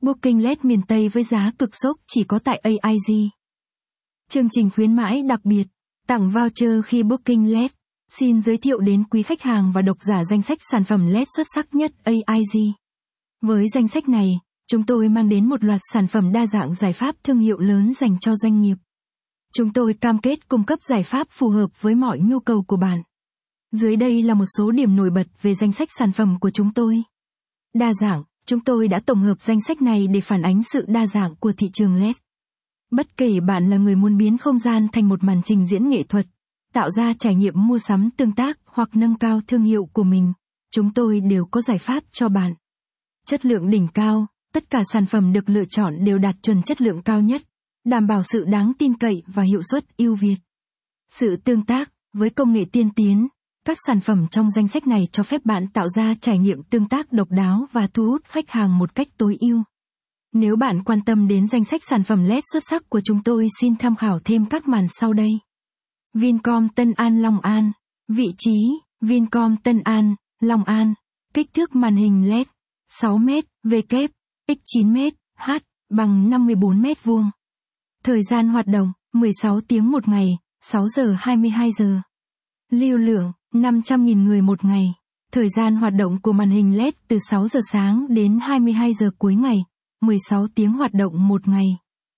Booking LED miền Tây với giá cực sốc chỉ có tại AIG. Chương trình khuyến mãi đặc biệt, tặng voucher khi Booking LED. Xin giới thiệu đến quý khách hàng và độc giả danh sách sản phẩm LED xuất sắc nhất AIG. Với danh sách này, chúng tôi mang đến một loạt sản phẩm đa dạng giải pháp thương hiệu lớn dành cho doanh nghiệp. Chúng tôi cam kết cung cấp giải pháp phù hợp với mọi nhu cầu của bạn. Dưới đây là một số điểm nổi bật về danh sách sản phẩm của chúng tôi. Đa dạng, chúng tôi đã tổng hợp danh sách này để phản ánh sự đa dạng của thị trường LED. Bất kể bạn là người muốn biến không gian thành một màn trình diễn nghệ thuật, tạo ra trải nghiệm mua sắm tương tác hoặc nâng cao thương hiệu của mình, chúng tôi đều có giải pháp cho bạn. Chất lượng đỉnh cao, tất cả sản phẩm được lựa chọn đều đạt chuẩn chất lượng cao nhất, đảm bảo sự đáng tin cậy và hiệu suất ưu việt. Sự tương tác, với công nghệ tiên tiến, các sản phẩm trong danh sách này cho phép bạn tạo ra trải nghiệm tương tác độc đáo và thu hút khách hàng một cách tối ưu. Nếu bạn quan tâm đến danh sách sản phẩm LED xuất sắc của chúng tôi, xin tham khảo thêm các màn sau đây. Vincom Tân An Long An. Vị trí, Vincom Tân An, Long An. Kích thước màn hình LED, 6m, W, x9m, H, bằng 54 mét vuông. Thời gian hoạt động, 16 tiếng một ngày, 6 giờ 22 giờ. Lưu lượng, 500.000 người một ngày. Thời gian hoạt động của màn hình LED từ 6 giờ sáng đến 22 giờ cuối ngày, 16 tiếng hoạt động một ngày.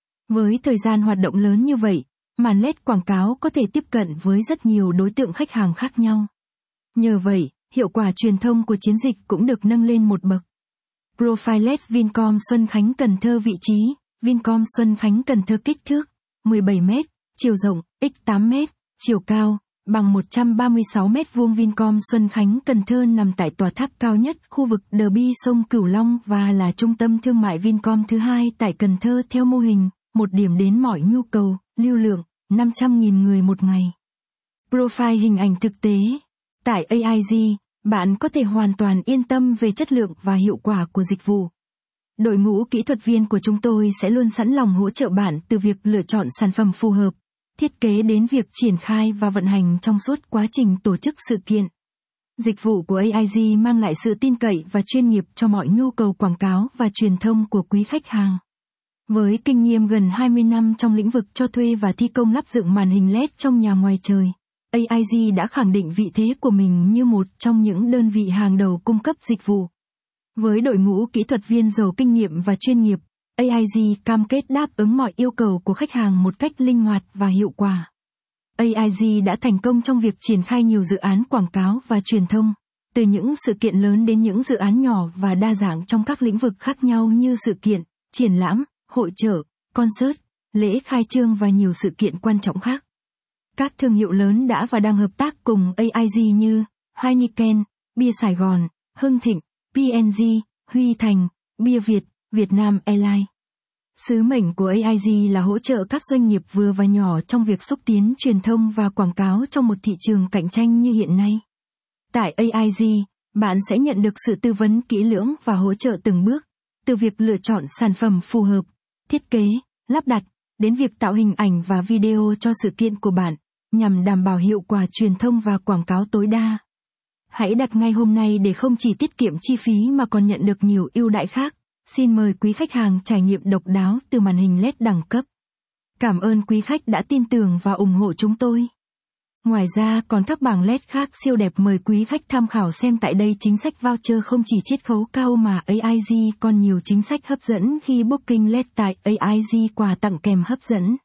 Với thời gian hoạt động lớn như vậy, màn LED quảng cáo có thể tiếp cận với rất nhiều đối tượng khách hàng khác nhau. Nhờ vậy, hiệu quả truyền thông của chiến dịch cũng được nâng lên một bậc. Profile LED Vincom Xuân Khánh Cần Thơ. Vị trí, Vincom Xuân Khánh Cần Thơ. Kích thước, 17m, chiều rộng, x8m, chiều cao, bằng 136 mét vuông. Vincom Xuân Khánh Cần Thơ nằm tại tòa tháp cao nhất khu vực Derby sông Cửu Long và là trung tâm thương mại Vincom thứ hai tại Cần Thơ theo mô hình, một điểm đến mọi nhu cầu, lưu lượng, 500.000 người một ngày. Profile hình ảnh thực tế. Tại AIG, bạn có thể hoàn toàn yên tâm về chất lượng và hiệu quả của dịch vụ. Đội ngũ kỹ thuật viên của chúng tôi sẽ luôn sẵn lòng hỗ trợ bạn từ việc lựa chọn sản phẩm phù hợp, thiết kế đến việc triển khai và vận hành trong suốt quá trình tổ chức sự kiện. Dịch vụ của AIG mang lại sự tin cậy và chuyên nghiệp cho mọi nhu cầu quảng cáo và truyền thông của quý khách hàng. Với kinh nghiệm gần 20 năm trong lĩnh vực cho thuê và thi công lắp dựng màn hình LED trong nhà ngoài trời, AIG đã khẳng định vị thế của mình như một trong những đơn vị hàng đầu cung cấp dịch vụ. Với đội ngũ kỹ thuật viên giàu kinh nghiệm và chuyên nghiệp, AIG cam kết đáp ứng mọi yêu cầu của khách hàng một cách linh hoạt và hiệu quả. AIG đã thành công trong việc triển khai nhiều dự án quảng cáo và truyền thông, từ những sự kiện lớn đến những dự án nhỏ và đa dạng trong các lĩnh vực khác nhau như sự kiện, triển lãm, hội chợ, concert, lễ khai trương và nhiều sự kiện quan trọng khác. Các thương hiệu lớn đã và đang hợp tác cùng AIG như Heineken, Bia Sài Gòn, Hưng Thịnh, P&G, Huy Thành, Bia Việt, Vietnam Airlines. Sứ mệnh của AIG là hỗ trợ các doanh nghiệp vừa và nhỏ trong việc xúc tiến truyền thông và quảng cáo trong một thị trường cạnh tranh như hiện nay. Tại AIG, bạn sẽ nhận được sự tư vấn kỹ lưỡng và hỗ trợ từng bước, từ việc lựa chọn sản phẩm phù hợp, thiết kế, lắp đặt, đến việc tạo hình ảnh và video cho sự kiện của bạn, nhằm đảm bảo hiệu quả truyền thông và quảng cáo tối đa. Hãy đặt ngay hôm nay để không chỉ tiết kiệm chi phí mà còn nhận được nhiều ưu đãi khác. Xin mời quý khách hàng trải nghiệm độc đáo từ màn hình LED đẳng cấp. Cảm ơn quý khách đã tin tưởng và ủng hộ chúng tôi. Ngoài ra còn các bảng LED khác siêu đẹp, mời quý khách tham khảo xem tại đây. Chính sách voucher không chỉ chiết khấu cao mà AIG còn nhiều chính sách hấp dẫn khi booking LED tại AIG. Quà tặng kèm hấp dẫn.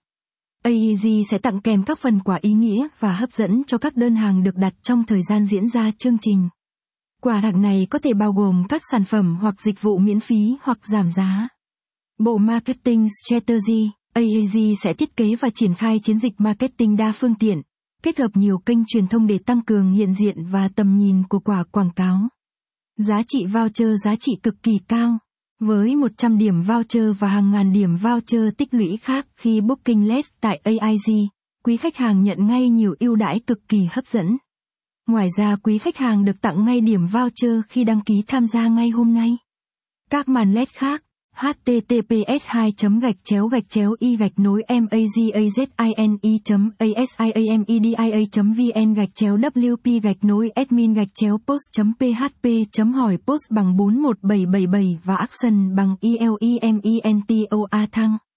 AIG sẽ tặng kèm các phần quà ý nghĩa và hấp dẫn cho các đơn hàng được đặt trong thời gian diễn ra chương trình. Quà tặng này có thể bao gồm các sản phẩm hoặc dịch vụ miễn phí hoặc giảm giá. Bộ Marketing Strategy, AIG sẽ thiết kế và triển khai chiến dịch marketing đa phương tiện, kết hợp nhiều kênh truyền thông để tăng cường hiện diện và tầm nhìn của quả quảng cáo. Giá trị voucher giá trị cực kỳ cao. Với 100 điểm voucher và hàng ngàn điểm voucher tích lũy khác khi booking LED tại AIG, quý khách hàng nhận ngay nhiều ưu đãi cực kỳ hấp dẫn. Ngoài ra quý khách hàng được tặng ngay điểm voucher khi đăng ký tham gia ngay hôm nay. Các màn LED khác, https://mazi.aziamedia.wp-admin-post.php.hỏi post bằng 41777 và action bằng ELEMENTOA thăng.